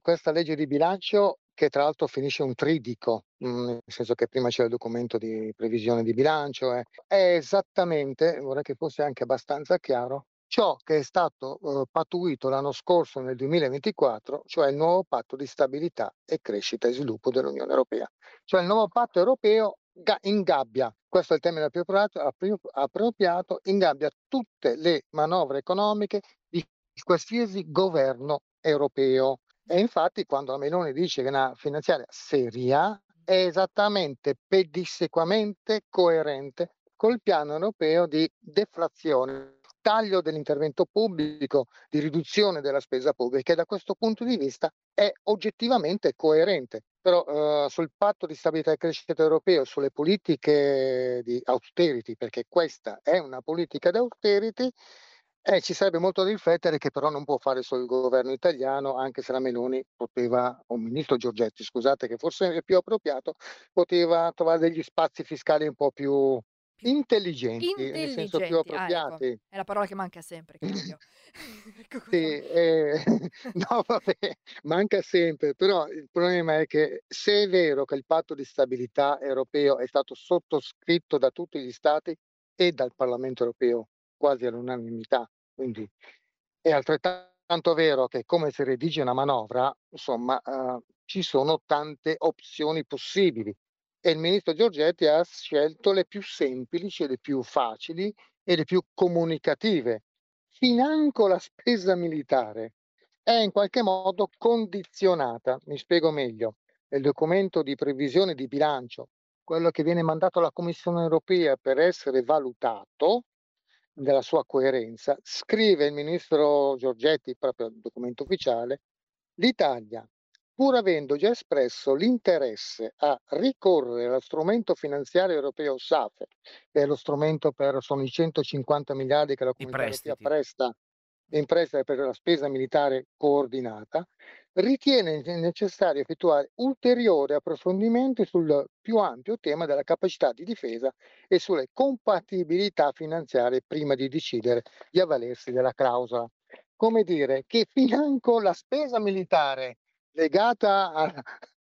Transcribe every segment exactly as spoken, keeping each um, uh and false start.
questa legge di bilancio, che tra l'altro finisce un tridico, mhmm, nel senso che prima c'era il documento di previsione di bilancio, eh, è esattamente, vorrei che fosse anche abbastanza chiaro, ciò che è stato, uhm, patuito l'anno scorso nel duemilaventiquattro, cioè il nuovo patto di stabilità e crescita e sviluppo dell'Unione Europea. Cioè il nuovo patto europeo ga ingabbia, questo è il termine più appropriato apprio appropriato, ingabbia tutte le manovre economiche di qualsiasi governo europeo. E infatti quando la Meloni dice che è una finanziaria seria, è esattamente pedissequamente coerente col piano europeo di deflazione, taglio dell'intervento pubblico, di riduzione della spesa pubblica, e da questo punto di vista è oggettivamente coerente. Però eh, sul patto di stabilità e crescita europeo, sulle politiche di austerity, perché questa è una politica di austerity, eh, ci sarebbe molto da riflettere, che però non può fare solo il governo italiano, anche se la Meloni poteva, o il ministro Giorgetti, scusate, che forse è più appropriato, poteva trovare degli spazi fiscali un po' più Più intelligenti, nel senso più intelligenti, ah ecco, appropriati. è la parola che manca sempre credo. Ecco Sì, cosa ehm, no vabbè, manca sempre, però il problema è che se è vero che il patto di stabilità europeo è stato sottoscritto da tutti gli stati e dal Parlamento europeo quasi all'unanimità, quindi è altrettanto vero che come si redige una manovra, insomma, uhm, ci sono tante opzioni possibili, e il ministro Giorgetti ha scelto le più semplici e le più facili e le più comunicative. Financo la spesa militare è in qualche modo condizionata. Mi spiego meglio: nel documento di previsione di bilancio, quello che viene mandato alla Commissione europea per essere valutato, della sua coerenza, scrive il ministro Giorgetti, proprio il documento ufficiale: "L'Italia, pur avendo già espresso l'interesse a ricorrere allo strumento finanziario europeo S A F", che è lo strumento per sono i centocinquanta miliardi che la i Comunità Europea prestiti. presta in prestito per la spesa militare coordinata, ritiene ne necessario effettuare ulteriori approfondimenti sul più ampio tema della capacità di difesa e sulle compatibilità finanziarie prima di decidere di avvalersi della clausola. Come dire che financo la spesa militare legata a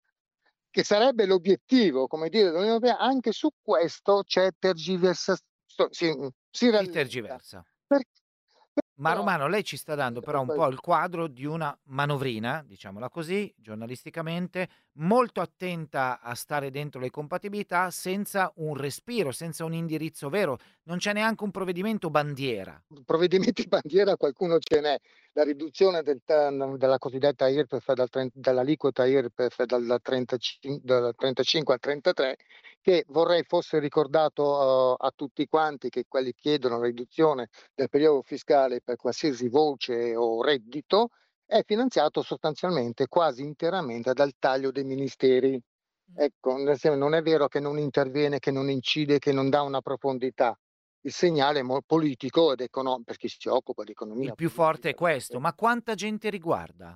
che sarebbe l'obiettivo, come dire, dell'Unione Europea, anche su questo c'è tergiversa so si mhmm, si Si rallenta. tergiversa. Per Ma però Romano, lei ci sta dando però per un quel po' il quadro di una manovrina, diciamola così, giornalisticamente, molto attenta a stare dentro le compatibilità, senza un respiro, senza un indirizzo vero. Non c'è neanche un provvedimento bandiera. provvedimenti bandiera qualcuno ce n'è. La riduzione del tan della cosiddetta IRPEF dal tren dall'aliquota IRPEF dal trentacin dal trentacinque al trentatré, che vorrei fosse ricordato, uhm, a tutti quanti, che quelli chiedono la riduzione del periodo fiscale per qualsiasi voce o reddito, è finanziato sostanzialmente quasi interamente dal taglio dei ministeri. Mh. Ecco, nel sen non è vero che non interviene, che non incide, che non dà una profondità. Il segnale è mo politico ed econo per chi si occupa di Il economia, più forte è politica, questo, eccetera. ma quanta gente riguarda?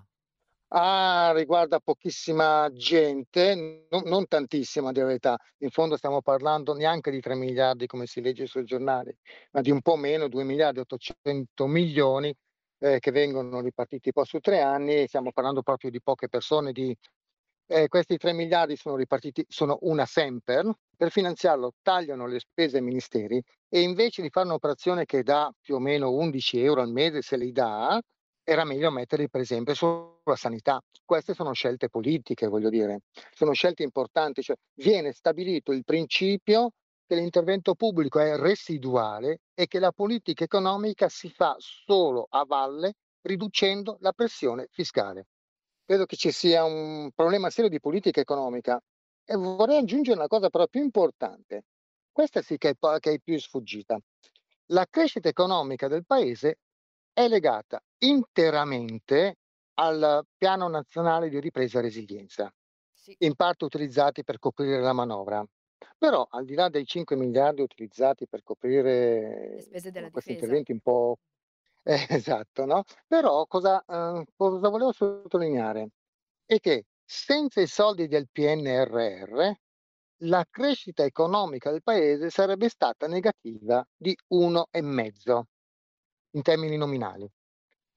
Ah, riguarda pochissima gente, non non tantissima a dire la verità. In fondo stiamo parlando neanche di tre miliardi come si legge sui giornali, ma di un po' meno, due miliardi e ottocento milioni, ehm, che vengono ripartiti poi su tre anni, e stiamo parlando proprio di poche persone, di ehm, questi tre miliardi sono ripartiti, sono una Semper, per finanziarlo tagliano le spese ai ministeri, e invece di fare un'operazione che dà più o meno undici euro € al mese, se li dà, era meglio metterli per esempio sulla sanità. Queste sono scelte politiche, voglio dire, sono scelte importanti, cioè viene stabilito il principio che l'intervento pubblico è residuale e che la politica economica si fa solo a valle, riducendo la pressione fiscale. Credo che ci sia un problema serio di politica economica, e vorrei aggiungere una cosa però più importante. Questa sì che è pa che è più sfuggita. La crescita economica del paese è legata interamente al Piano Nazionale di Ripresa e Resilienza, Sì, in parte utilizzati per coprire la manovra. Però al di là dei cinque miliardi utilizzati per le coprire, spese della insomma, questi difesa. interventi un po', eh, esatto, no, però cosa uhm, cosa volevo sottolineare è che senza i soldi del P N R R la crescita economica del paese sarebbe stata negativa di uno e mezzo in termini nominali.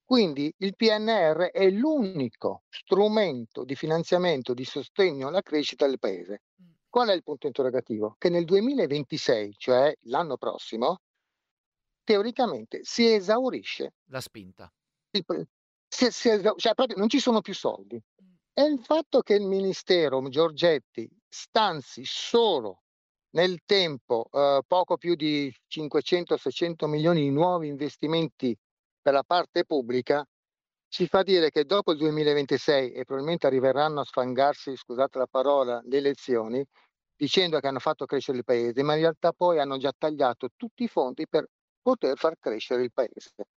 Quindi il P N R R è l'unico strumento di finanziamento, di sostegno alla crescita del paese. Mh. Qual è il punto interrogativo? Che nel duemilaventisei, cioè l'anno prossimo, teoricamente si esaurisce La spinta. il pre si si esau cioè proprio non ci sono più soldi. Mh. E il fatto che il ministero Giorgetti stanzi solo nel tempo, uhm, poco più di cinquecento, seicento milioni di nuovi investimenti per la parte pubblica, ci fa dire che dopo il duemilaventisei, e probabilmente arriveranno a sfangarsi, scusate la parola, le elezioni, dicendo che hanno fatto crescere il paese, ma in realtà poi hanno già tagliato tutti i fondi per poter far crescere il paese.